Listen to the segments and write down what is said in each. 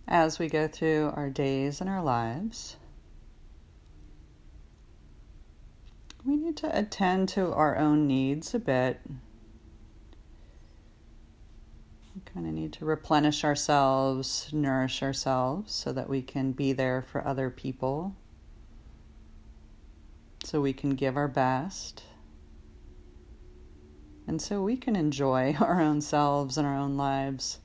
As we go through our days and our lives, we need to attend to our own needs a bit. We kind of need to replenish ourselves, nourish ourselves so that we can be there for other people, so we can give our best, and so we can enjoy our own selves and our own lives.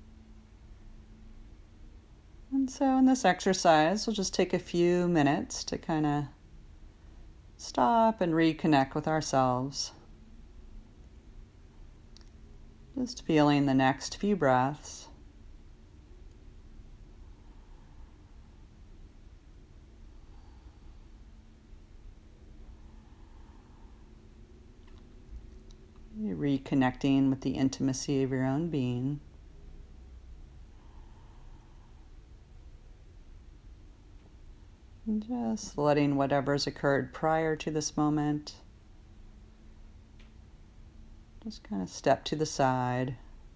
And so in this exercise, we'll just take a few minutes to kind of stop and reconnect with ourselves. Just feeling the next few breaths. Reconnecting with the intimacy of your own being. And just letting whatever's occurred prior to this moment just kind of step to the side.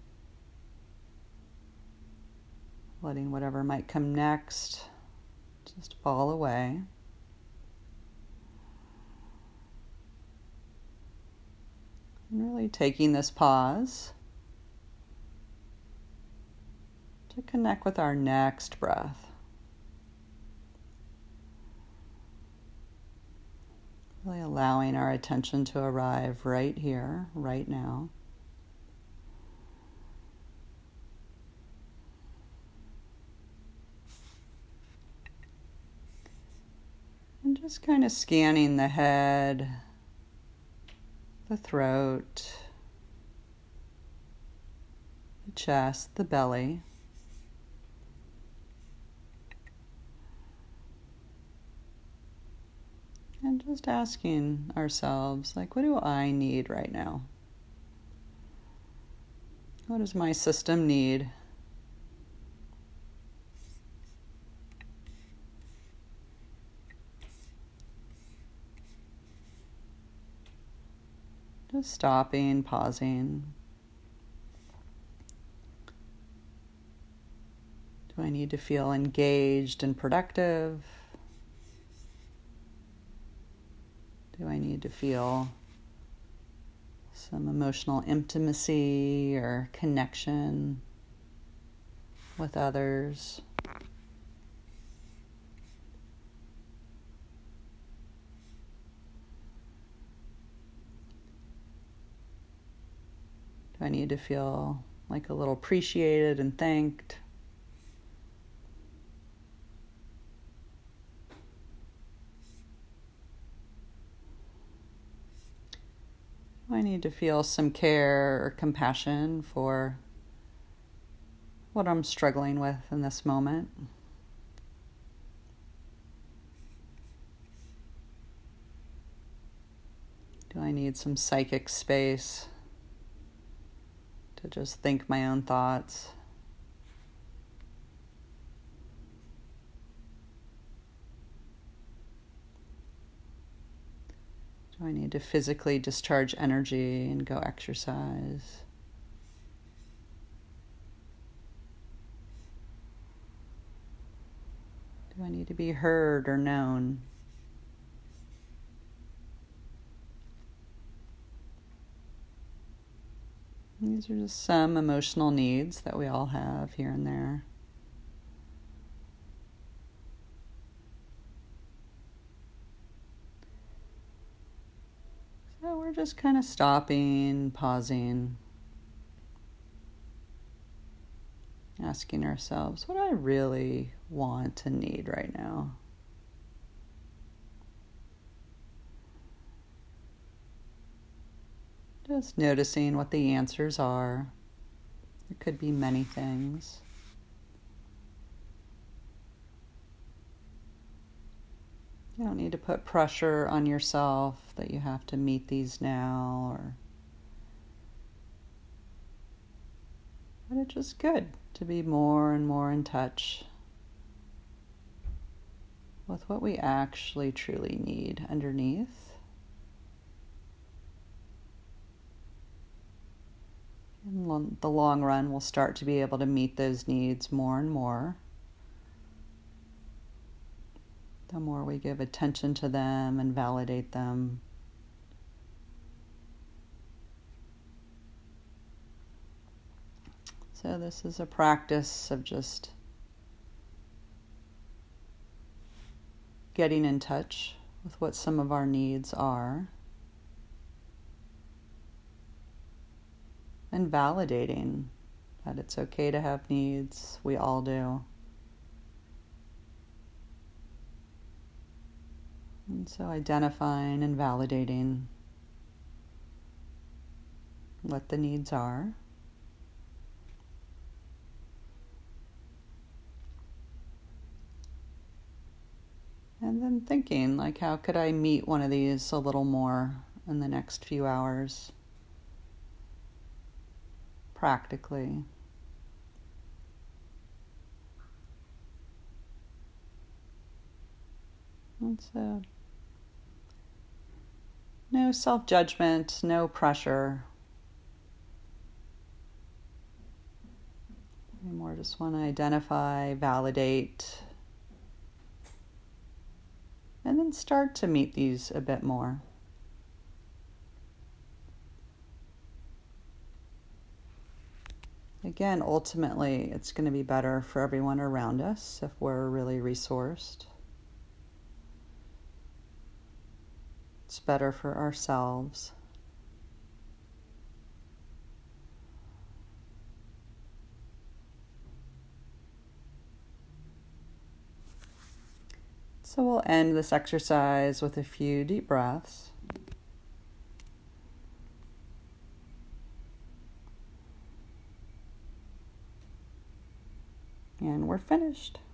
Letting whatever might come next just fall away. And really taking this pause to connect with our next breath. Really allowing our attention to arrive right here, right now. And just kind of scanning the head, the throat, the chest, the belly. And just asking ourselves, like, what do I need right now? What does my system need? Just stopping, pausing. Do I need to feel engaged and productive? Do I need to feel some emotional intimacy or connection with others? Do I need to feel like a little appreciated and thanked? I need to feel some care or compassion for what I'm struggling with in this moment. Do I need some psychic space to just think my own thoughts? Do I need to physically discharge energy and go exercise? Do I need to be heard or known? These are just some emotional needs that we all have here and there. So we're just kind of stopping, pausing, asking ourselves, what do I really want and need right now? Just noticing what the answers are. It could be many things. You don't need to put pressure on yourself that you have to meet these now, but it's just good to be more and more in touch with what we actually truly need underneath. In the long run, we'll start to be able to meet those needs more and more the more we give attention to them and validate them. So this is a practice of just getting in touch with what some of our needs are and validating that it's okay to have needs. We all do. And so identifying and validating what the needs are. And then thinking, like, how could I meet one of these a little more in the next few hours? Practically. And so, no self-judgment, no pressure. We more just want to identify, validate, and then start to meet these a bit more. Again, ultimately, it's going to be better for everyone around us if we're really resourced. It's better for ourselves. So we'll end this exercise with a few deep breaths. And we're finished.